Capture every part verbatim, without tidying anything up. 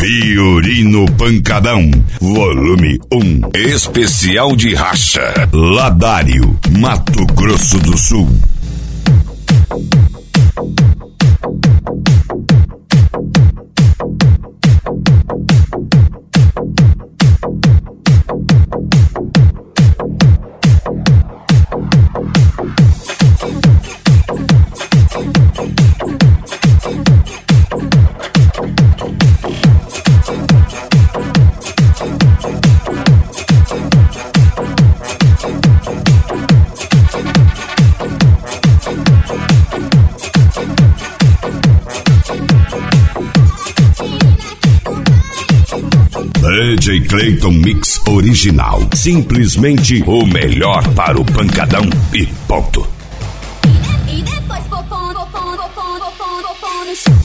Fiorino Pancadão, volume um, especial de racha, Ladário, Mato Grosso do Sul. D J Clayton Mix Original. Simplesmente o melhor para o pancadão e ponto. E depois popom, popom, popom, popom, popom no chão.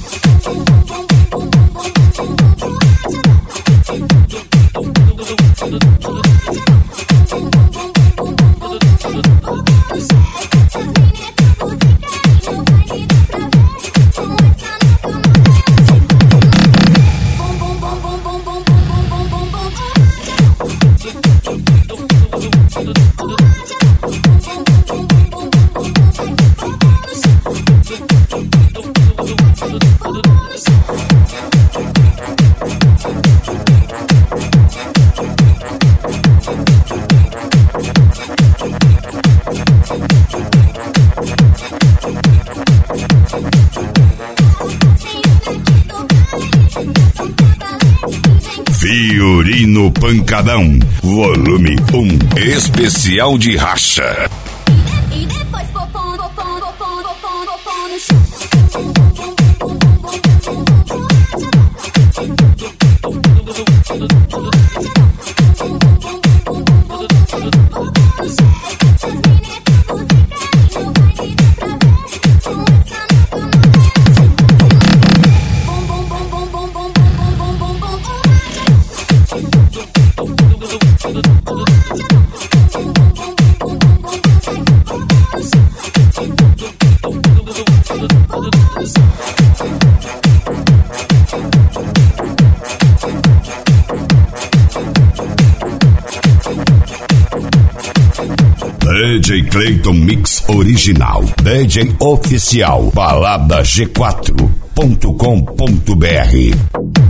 Fiorino Pancadão, volume um, especial de racha. E depois popom, popom, popom, popom, popom no chão. D J Clayton Mix Original. D J Oficial. Balada G quatro ponto com ponto br.